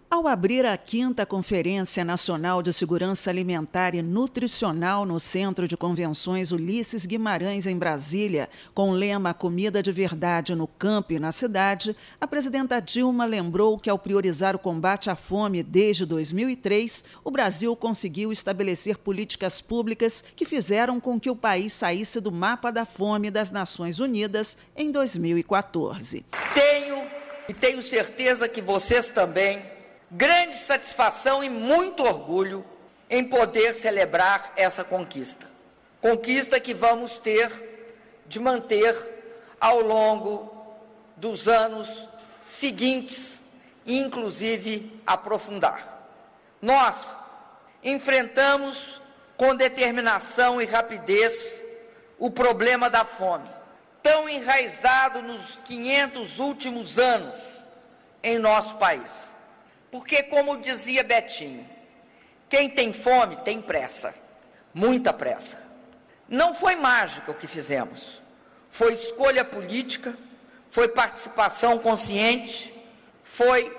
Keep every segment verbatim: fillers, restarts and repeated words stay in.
Ao abrir a quinta Conferência Nacional de Segurança Alimentar e Nutricional no Centro de Convenções Ulisses Guimarães, em Brasília, com o lema Comida de Verdade no Campo e na Cidade, a presidenta Dilma lembrou que, ao priorizar o combate à fome desde dois mil e três, o Brasil conseguiu estabelecer políticas públicas que fizeram com que o país saísse do mapa da fome das Nações Unidas em dois mil e quatorze. Tenho e tenho certeza que vocês também grande satisfação e muito orgulho em poder celebrar essa conquista. Conquista que vamos ter de manter ao longo dos anos seguintes e, inclusive, aprofundar. Nós enfrentamos com determinação e rapidez o problema da fome, tão enraizado nos quinhentos últimos anos em nosso país. Porque, como dizia Betinho, quem tem fome tem pressa, muita pressa. Não foi mágica o que fizemos, foi escolha política, foi participação consciente, foi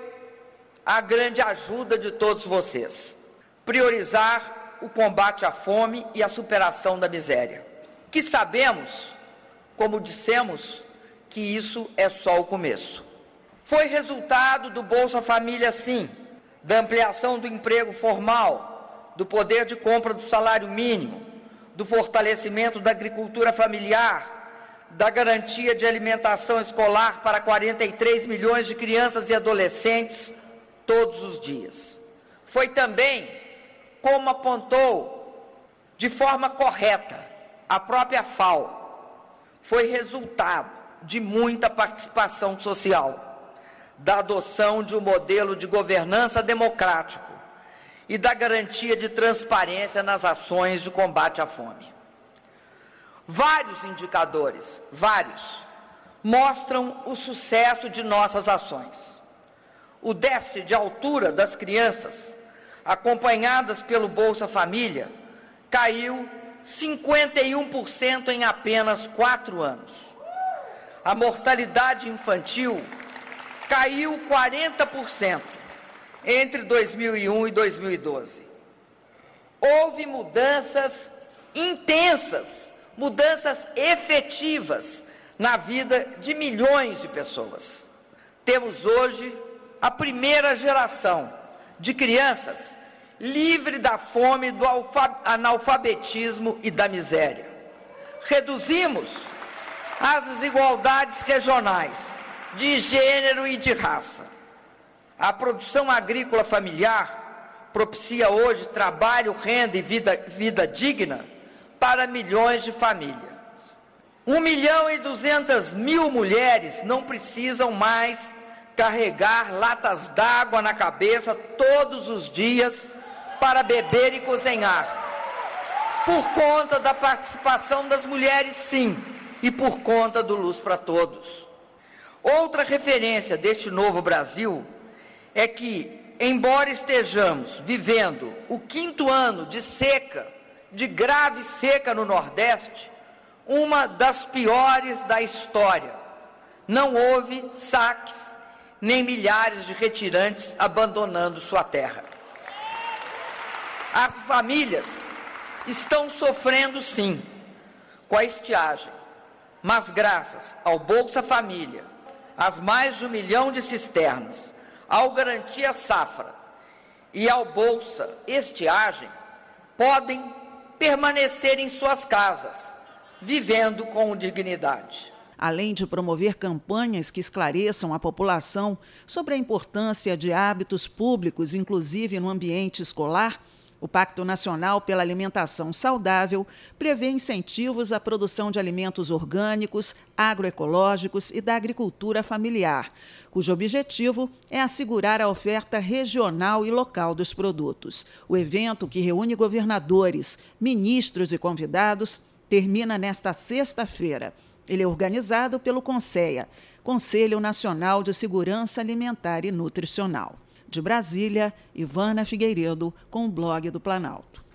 a grande ajuda de todos vocês. Priorizar o combate à fome e a superação da miséria. Que sabemos, como dissemos, que isso é só o começo. Foi resultado do Bolsa Família, sim, da ampliação do emprego formal, do poder de compra do salário mínimo, do fortalecimento da agricultura familiar, da garantia de alimentação escolar para quarenta e três milhões de crianças e adolescentes todos os dias. Foi também, como apontou de forma correta a própria F A O, foi resultado de muita participação social, da adoção de um modelo de governança democrático e da garantia de transparência nas ações de combate à fome. Vários indicadores, vários, mostram o sucesso de nossas ações. O déficit de altura das crianças, acompanhadas pelo Bolsa Família, caiu cinquenta e um por cento em apenas quatro anos. A mortalidade infantil caiu quarenta por cento entre dois mil e um e dois mil e doze. Houve mudanças intensas, mudanças efetivas na vida de milhões de pessoas. Temos hoje a primeira geração de crianças livre da fome, do analfabetismo e da miséria. Reduzimos as desigualdades regionais, de gênero e de raça. A produção agrícola familiar propicia hoje trabalho, renda e vida, vida digna para milhões de famílias. Um milhão e duzentas mil mulheres não precisam mais carregar latas d'água na cabeça todos os dias para beber e cozinhar. Por conta da participação das mulheres, sim, e por conta do Luz para Todos. Outra referência deste novo Brasil é que, embora estejamos vivendo o quinto ano de seca, de grave seca no Nordeste, uma das piores da história, não houve saques, nem milhares de retirantes abandonando sua terra. As famílias estão sofrendo, sim, com a estiagem, mas graças ao Bolsa Família, às mais de um milhão de cisternas, ao Garantia Safra e ao Bolsa Estiagem, podem permanecer em suas casas, vivendo com dignidade. Além de promover campanhas que esclareçam a população sobre a importância de hábitos públicos, inclusive no ambiente escolar, o Pacto Nacional pela Alimentação Saudável prevê incentivos à produção de alimentos orgânicos, agroecológicos e da agricultura familiar, cujo objetivo é assegurar a oferta regional e local dos produtos. O evento, que reúne governadores, ministros e convidados, termina nesta sexta-feira. Ele é organizado pelo CONSEA, Conselho Nacional de Segurança Alimentar e Nutricional. De Brasília, Ivana Figueiredo, com o Blog do Planalto.